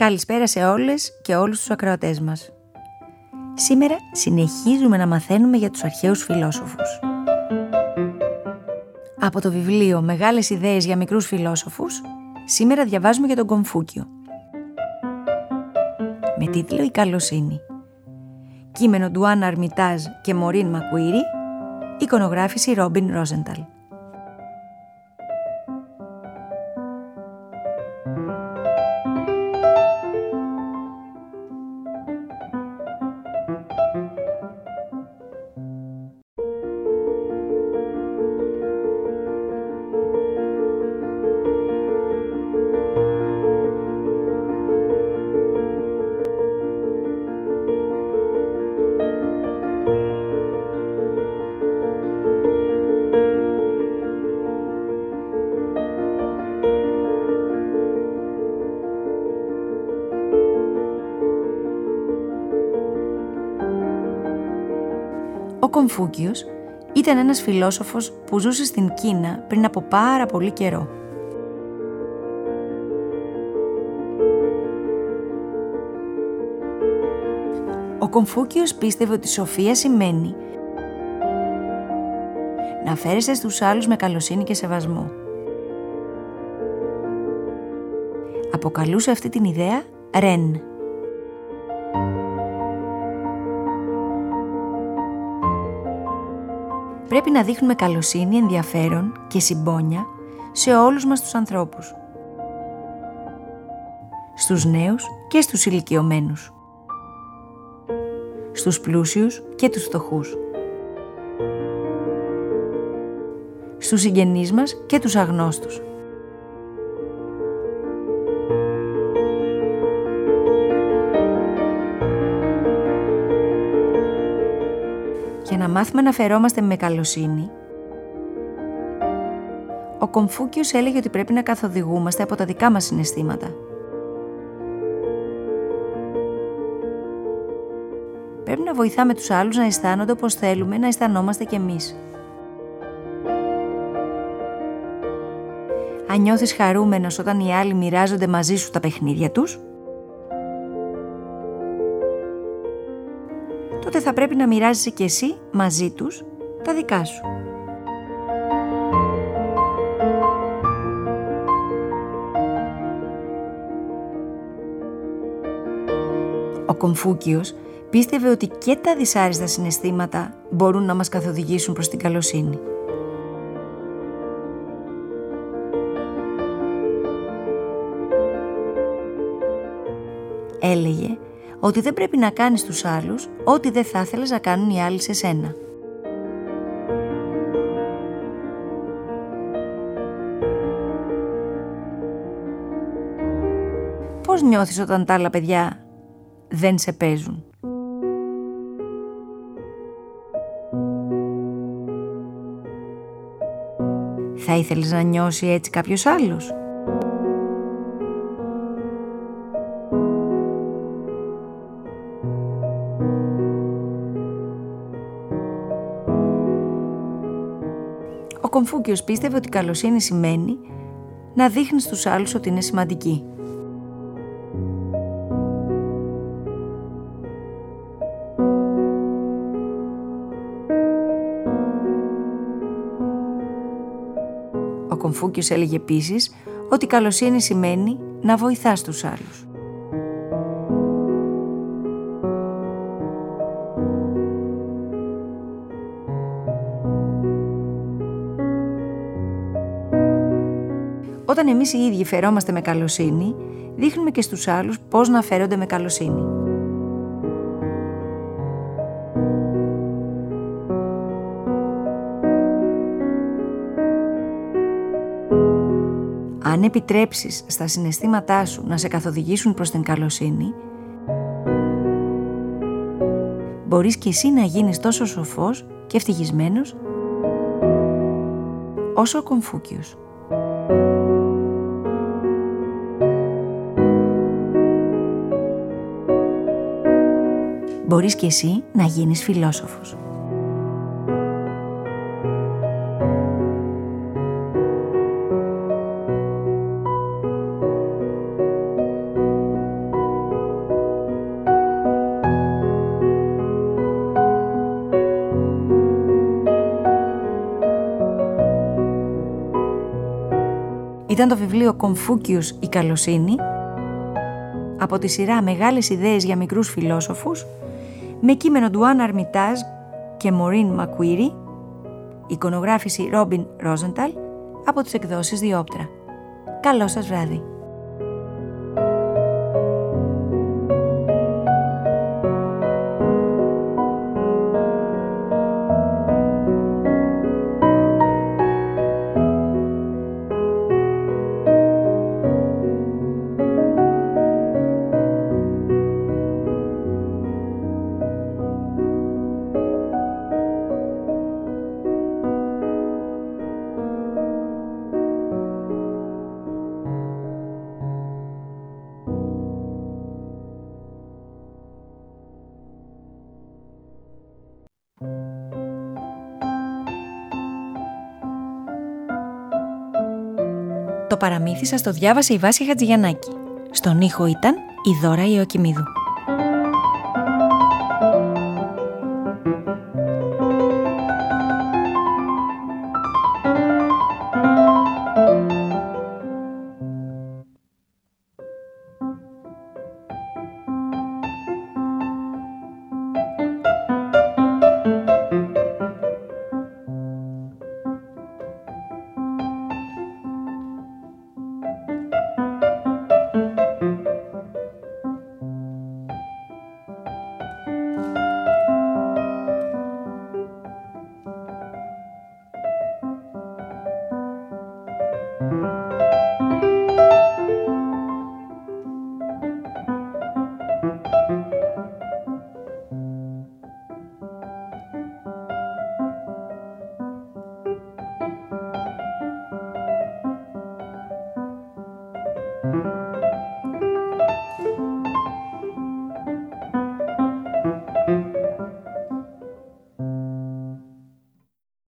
Καλησπέρα σε όλες και όλους τους ακροατές μας. Σήμερα συνεχίζουμε να μαθαίνουμε για τους αρχαίους φιλόσοφους. Από το βιβλίο «Μεγάλες ιδέες για μικρούς φιλόσοφους», σήμερα διαβάζουμε για τον Κομφούκιο. Με τίτλο «Η καλοσύνη». Κείμενο Ντουάν Αρμιτάζ και Μωρίν Μακουίρι, εικονογράφηση Ρόμπιν Ρόζενταλ. Ο Κομφούκιος ήταν ένας φιλόσοφος που ζούσε στην Κίνα πριν από πάρα πολύ καιρό. Ο Κομφούκιος πίστευε ότι σοφία σημαίνει να φέρεσαι στους άλλους με καλοσύνη και σεβασμό. Αποκαλούσε αυτή την ιδέα Ρεν. Πρέπει να δείχνουμε καλοσύνη, ενδιαφέρον και συμπόνια σε όλους μας τους ανθρώπους. Στους νέους και στους ηλικιωμένους. Στους πλούσιους και τους φτωχούς. Στους συγγενείς μας και τους αγνώστους. Για να μάθουμε να φερόμαστε με καλοσύνη, ο Κομφούκιος έλεγε ότι πρέπει να καθοδηγούμαστε από τα δικά μας συναισθήματα. Πρέπει να βοηθάμε τους άλλους να αισθάνονται όπως θέλουμε να αισθανόμαστε κι εμείς. Αν νιώθεις χαρούμενος όταν οι άλλοι μοιράζονται μαζί σου τα παιχνίδια τους, τότε θα πρέπει να μοιράζεσαι κι εσύ μαζί τους τα δικά σου. Ο Κομφούκιος πίστευε ότι και τα δυσάρεστα συναισθήματα μπορούν να μας καθοδηγήσουν προς την καλοσύνη. Έλεγε ότι δεν πρέπει να κάνεις στους άλλους ό,τι δεν θα ήθελες να κάνουν οι άλλοι σε σένα. Πώς νιώθεις όταν τα άλλα παιδιά δεν σε παίζουν? Θα ήθελες να νιώσει έτσι κάποιος άλλος? Ο Κομφούκιος πίστευε ότι η καλοσύνη σημαίνει να δείχνεις στους άλλους ότι είναι σημαντικοί. Ο Κομφούκιος έλεγε επίσης ότι η καλοσύνη σημαίνει να βοηθάς τους άλλους. Όταν εμείς οι ίδιοι φερόμαστε με καλοσύνη, δείχνουμε και στους άλλους πώς να φέρονται με καλοσύνη. Αν επιτρέψεις στα συναισθήματά σου να σε καθοδηγήσουν προς την καλοσύνη, μπορείς και εσύ να γίνεις τόσο σοφός και ευτυχισμένος όσο ο Κομφούκιος. Μπορείς και εσύ να γίνεις φιλόσοφος. ήταν το βιβλίο «Κομφούκιος, η καλοσύνη», από τη σειρά «Μεγάλες ιδέες για μικρούς φιλόσοφους», με κείμενο Ντουάν Αρμιτάζ και Μωρίν Μακουίρι, εικονογράφηση Ρόμπιν Ρόζενταλ, από τις εκδόσεις Διόπτρα. Καλό σας βράδυ. Το παραμύθι σας το διάβασε η Βάσια Χατζηγιαννάκη. Στον ήχο ήταν η Δώρα Ιωακημίδου.